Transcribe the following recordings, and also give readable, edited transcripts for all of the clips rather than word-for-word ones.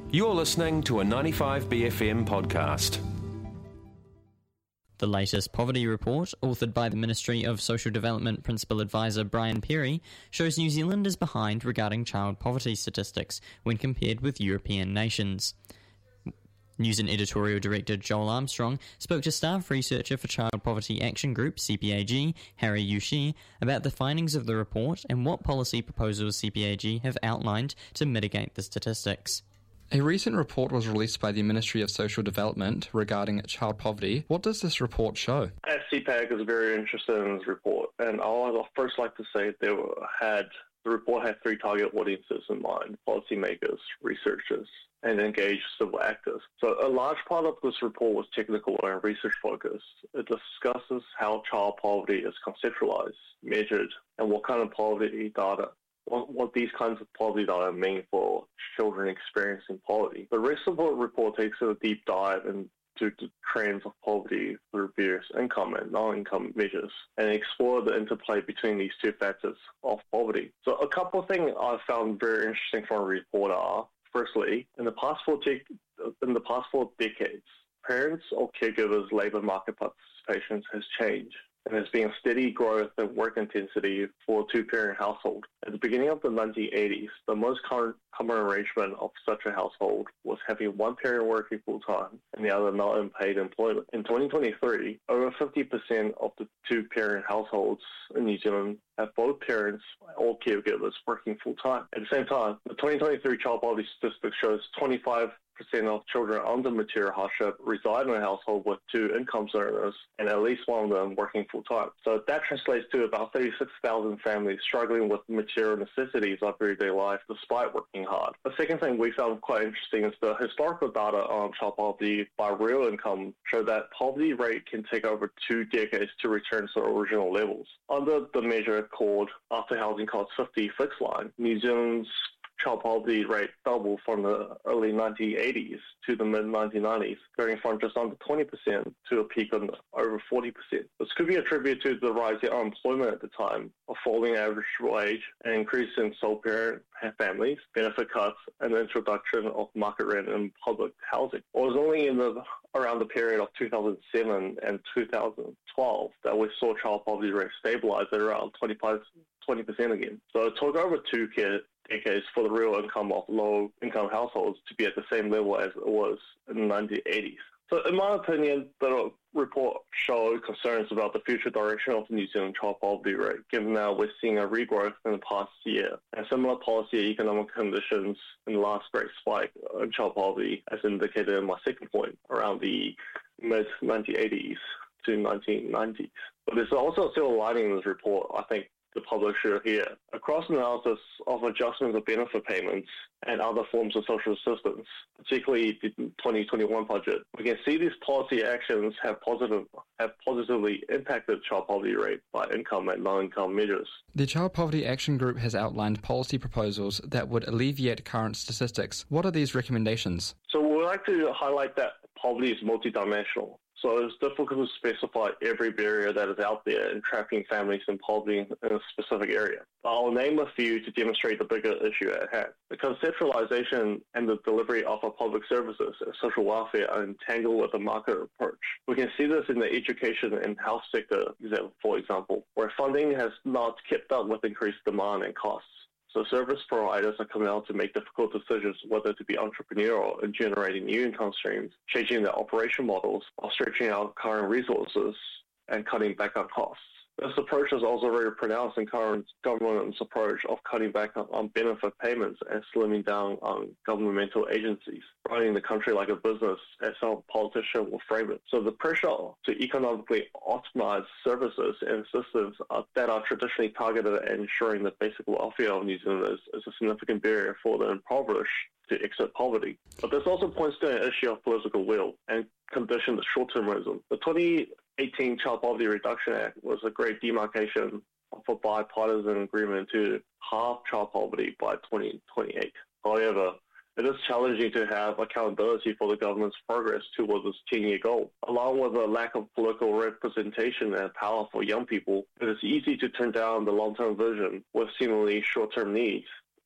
You're listening to a 95BFM podcast. The latest poverty report, authored by the Ministry of Social Development Principal Advisor Brian Perry, shows New Zealand is behind regarding child poverty statistics when compared with European nations. News and Editorial Director Joel Armstrong spoke to staff researcher for Child Poverty Action Group, CPAG, Harry Yushi, about the findings of the report and what policy proposals CPAG have outlined to mitigate the statistics. A recent report was released by the Ministry of Social Development regarding child poverty. What does this report show? CPAG is very interested in this report, and I'd first like to say the report had three target audiences in mind: policymakers, researchers, and engaged civil actors. So a large part of this report was technical and research focused. It discusses how child poverty is conceptualized, measured, and what kind of poverty data what these kinds of poverty data mean for children experiencing poverty. The rest of the report takes a deep dive into the trends of poverty through various income and non-income measures and explore the interplay between these two factors of poverty. So a couple of things I found very interesting from the report are, firstly, in the past four decades, parents or caregivers' labour market participation has changed. And there's been a steady growth in work intensity for a two-parent household. At the beginning of the 1980s, the most common arrangement of such a household was having one parent working full-time and the other not in paid employment. In 2023, over 50% of the two-parent households in New Zealand have both parents or caregivers working full-time. At the same time, the 2023 child poverty statistic shows 25% of children under material hardship reside in a household with two income earners and at least one of them working full-time. So that translates to about 36,000 families struggling with material necessities of everyday life despite working hard. The second thing we found quite interesting is the historical data on child poverty by real income show that poverty rate can take over 2 decades to return to original levels. Under the measure called After Housing Costs 50 fixed line, New Zealand's child poverty rate doubled from the early 1980s to the mid-1990s, going from just under 20% to a peak of over 40%. This could be attributed to the rise in unemployment at the time, a falling average wage, an increase in sole parent families, benefit cuts, and the introduction of market rent in public housing. It was only around the period of 2007 and 2012 that we saw child poverty rate stabilize at around 20% again. So it took over 2 decades for the real income of low-income households to be at the same level as it was in the 1980s. So in my opinion, the report showed concerns about the future direction of the New Zealand child poverty rate, given that we're seeing a regrowth in the past year and similar policy and economic conditions in the last great spike in child poverty, as indicated in my second point, around the mid-1980s to 1990s. But there's also a silver lining in this report, I think, the public should hear. Across analysis of adjustments of benefit payments and other forms of social assistance, particularly the 2021 budget, we can see these policy actions have positively impacted child poverty rate by income and non-income measures. The Child Poverty Action Group has outlined policy proposals that would alleviate current statistics. What are these recommendations? So we'd like to highlight that poverty is multidimensional. So it's difficult to specify every barrier that is out there in trapping families in poverty in a specific area. I'll name a few to demonstrate the bigger issue at hand. The conceptualization and the delivery of our public services and social welfare are entangled with a market approach. We can see this in the education and health sector, for example, where funding has not kept up with increased demand and costs. So service providers are coming out to make difficult decisions whether to be entrepreneurial in generating new income streams, changing their operation models, or stretching out current resources and cutting back on costs. This approach is also very pronounced in current government's approach of cutting back on benefit payments and slimming down on governmental agencies, running the country like a business, as some politician will frame it. So the pressure to economically optimize services and systems that are traditionally targeted at ensuring the basic welfare of New Zealanders is a significant barrier for the impoverished to exit poverty. But this also points to an issue of political will and conditioned short-termism. The 2018 Child Poverty Reduction Act was a great demarcation of a bipartisan agreement to halve child poverty by 2028. However, it is challenging to have accountability for the government's progress towards this 10-year goal. Along with a lack of political representation and power for young people, it is easy to turn down the long-term vision with seemingly short-term needs.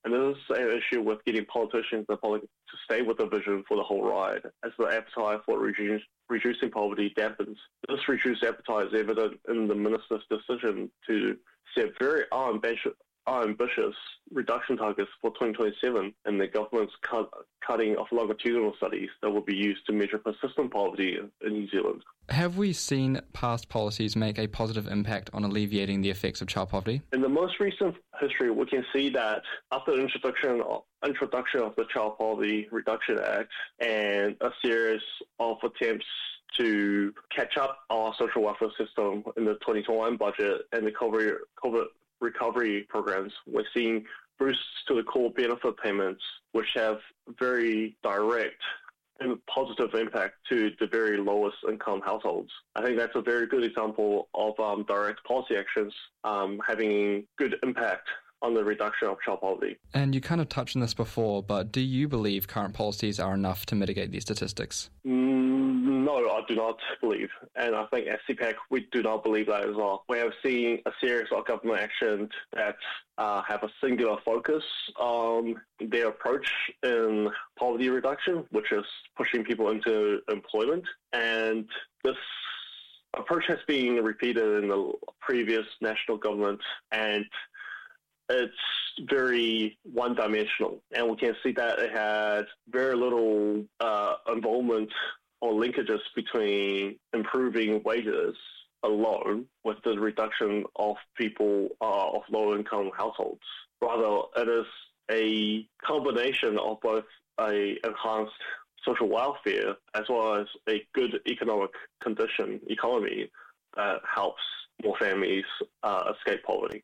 And this is an issue with getting politicians and public to stay with the vision for the whole ride, as the appetite for reducing poverty dampens. This reduced appetite is evident in the minister's decision to set very ambitious reduction targets for 2027 and the government's cutting of longitudinal studies that will be used to measure persistent poverty in New Zealand. Have we seen past policies make a positive impact on alleviating the effects of child poverty? In the most recent history, we can see that after the introduction of the Child Poverty Reduction Act and a series of attempts to catch up our social welfare system in the 2021 budget and the COVID recovery programs, we're seeing boosts to the core benefit payments, which have very direct and positive impact to the very lowest income households. I think that's a very good example of direct policy actions having good impact on the reduction of child poverty. And you kind of touched on this before, but do you believe current policies are enough to mitigate these statistics? No, I do not believe. And I think as CPAC, we do not believe that as well. We have seen a series of government actions that have a singular focus on their approach in poverty reduction, which is pushing people into employment. And this approach has been repeated in the previous national government, and it's very one-dimensional. And we can see that it had very little involvement or linkages between improving wages alone with the reduction of people of low-income households. Rather, it is a combination of both a enhanced social welfare as well as a good economy that helps more families escape poverty.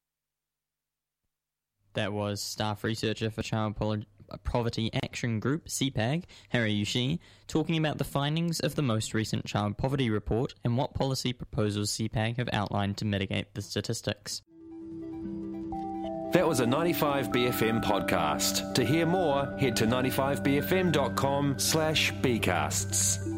That was staff researcher for Child Poverty Action Group, CPAG, Harry Yushi, talking about the findings of the most recent Child Poverty Report and what policy proposals CPAG have outlined to mitigate the statistics. That was a 95BFM podcast. To hear more, head to 95bfm.com/bcasts.